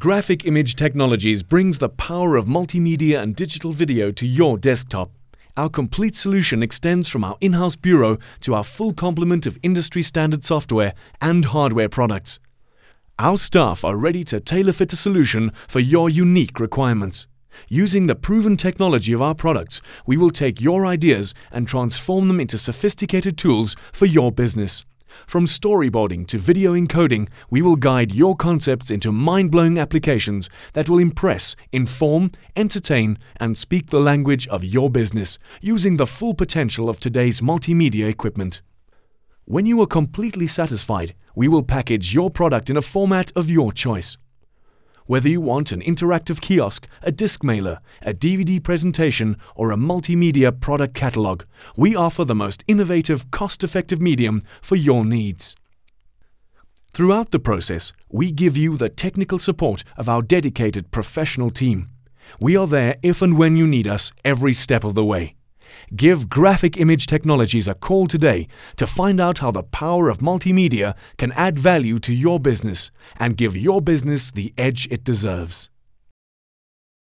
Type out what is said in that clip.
Graphic Image Technologies brings the power of multimedia and digital video to your desktop. Our complete solution extends from our in-house bureau to our full complement of industry-standard software and hardware products. Our staff are ready to tailor-fit a solution for your unique requirements. Using the proven technology of our products, we will take your ideas and transform them into sophisticated tools for your business. From storyboarding to video encoding, we will guide your concepts into mind-blowing applications that will impress, inform, entertain, and speak the language of your business, using the full potential of today's multimedia equipment. When you are completely satisfied, we will package your product in a format of your choice. Whether you want an interactive kiosk, a disc mailer, a DVD presentation, or a multimedia product catalog, we offer the most innovative, cost-effective medium for your needs. Throughout the process, we give you the technical support of our dedicated professional team. We are there if and when you need us every step of the way. Give Graphic Image Technologies a call today to find out how the power of multimedia can add value to your business and give your business the edge it deserves.